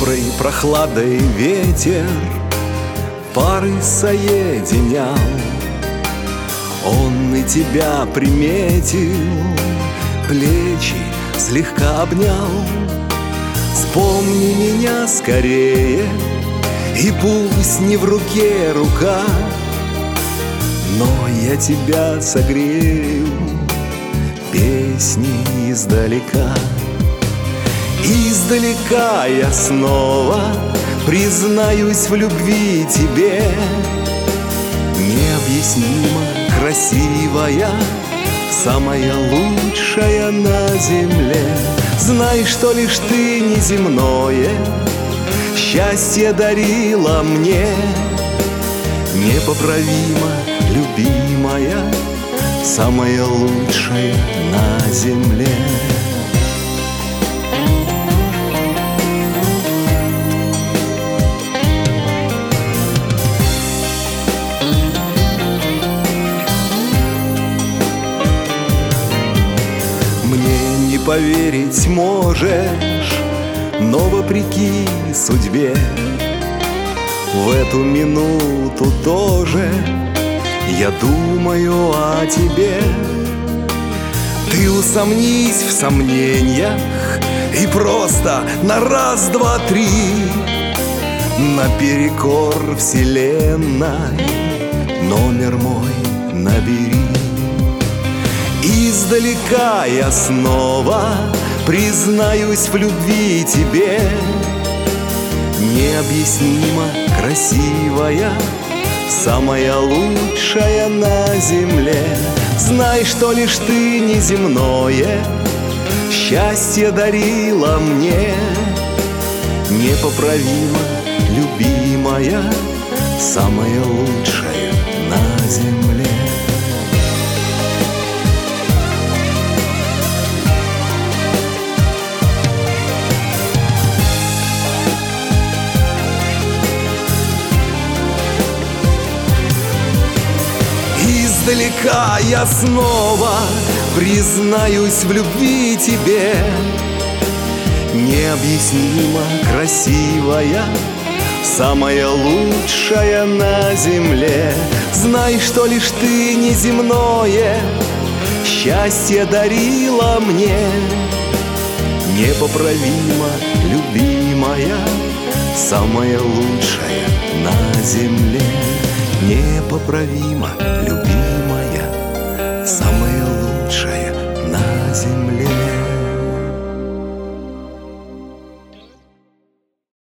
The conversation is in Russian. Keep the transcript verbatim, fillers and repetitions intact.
доброй прохладой ветер пары соединял. Он и тебя приметил, плечи слегка обнял. Вспомни меня скорее, и пусть не в руке рука, но я тебя согрею песней издалека. Издалека я снова признаюсь в любви тебе. Необъяснимо красивая, самая лучшая на земле. Знай, что лишь ты неземное счастье дарила мне. Непоправимо любимая, самая лучшая на земле. Мне не поверить можешь, но вопреки судьбе в эту минуту тоже я думаю о тебе. Ты усомнись в сомнениях и просто на раз, два, три наперекор вселенной номер мой набери. Издалека я снова признаюсь в любви тебе. Необъяснимо красивая, самая лучшая на земле. Знай, что лишь ты неземное счастье дарила мне. Непоправимо любимая, самая лучшая на земле. Издалека я снова признаюсь в любви тебе. Необъяснимо красивая, самая лучшая на земле. Знай, что лишь ты неземное счастье дарила мне. Непоправимо любимая, самая лучшая на земле. Непоправимо любимая, самая лучшая на земле.